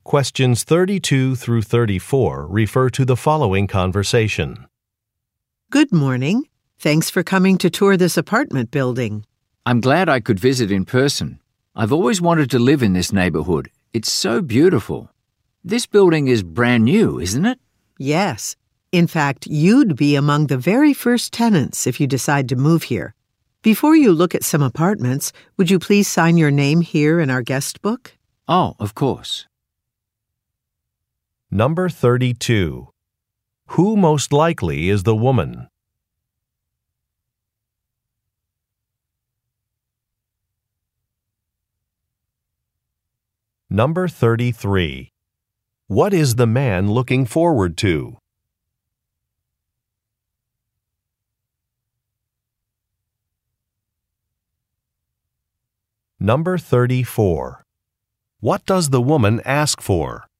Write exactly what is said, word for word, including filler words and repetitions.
Questions thirty-two through thirty-four refer to the following conversation. Good morning. Thanks for coming to tour this apartment building. I'm glad I could visit in person. I've always wanted to live in this neighborhood. It's so beautiful. This building is brand new, isn't it? Yes. In fact, you'd be among the very first tenants if you decide to move here. Before you look at some apartments, would you please sign your name here in our guest book? Oh, of course. Number thirty-two. Who most likely is the woman? Number thirty-three. What is the man looking forward to? Number thirty-four. What does the woman ask for?